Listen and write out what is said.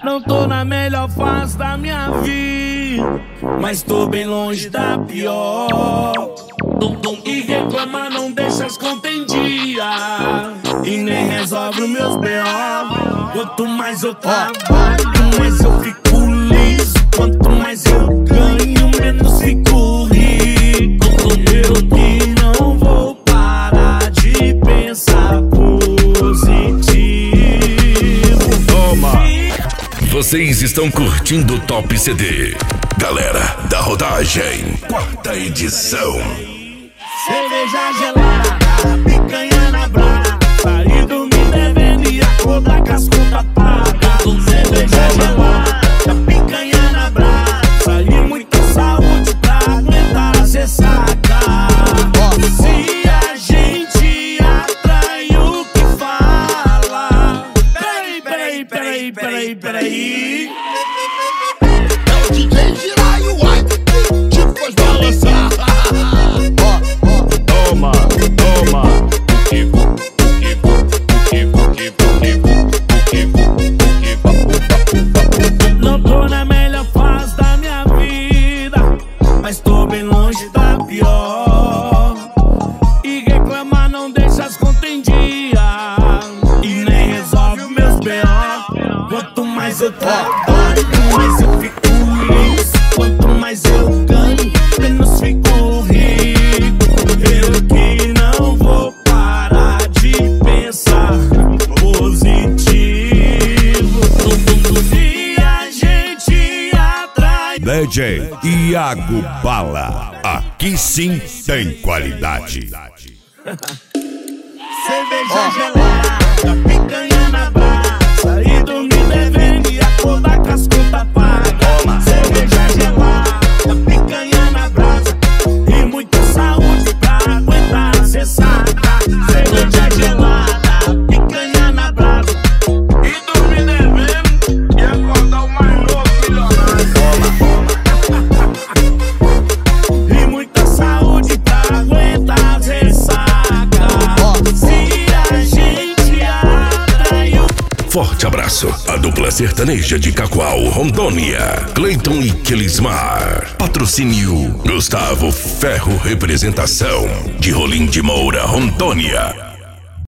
Não tô na melhor fase da minha vida, mas tô bem longe da pior. E reclamar não deixa as contas em dia, e nem resolve os meus B.O. Quanto mais eu trabalho, mais eu fico liso. Quanto mais eu ganho, menos fico rico. Eu que não vou parar de pensar positivo. Toma! Vocês estão curtindo o Top CD. Galera da Rodagem, 4ª edição. Cerveja gelada, picanha na brasa, sair dormir devendo e acordar com as contas pagas. Cerveja gelada, picanha na brasa, sair muita saúde pra aguentar a ressaca. Se a gente atrai o que fala. Peraí. É o DJ girar e o ai te faz balançar. Toma! Não tô na melhor fase da minha vida, mas tô bem longe da pior. E reclamar não deixa as contas em dia, e nem resolve meus B.O. Quanto mais eu trabalho, mais eu fico liso. Quanto mais eu ganho, menos fico rico. Eu que não vou parar de pensar positivo. Se a gente atrai DJ Iago Bala. Aqui sim tem qualidade. cerveja gelada, picanha na brasa, sair dormir devendo e acordar com as contas pagas. Cerveja gelada, picanha na brasa, e muita saúde pra aguentar a ressaca. Cerveja gelada, picanha na brasa, e dormir devendo e acordar o mais novo milionário. E muita saúde pra aguentar a ressaca. Forte abraço à dupla sertaneja de Cacoal, Rondônia, Cleiton e Kelismar. Patrocínio Gustavo Ferro Representação, de Rolim de Moura, Rondônia.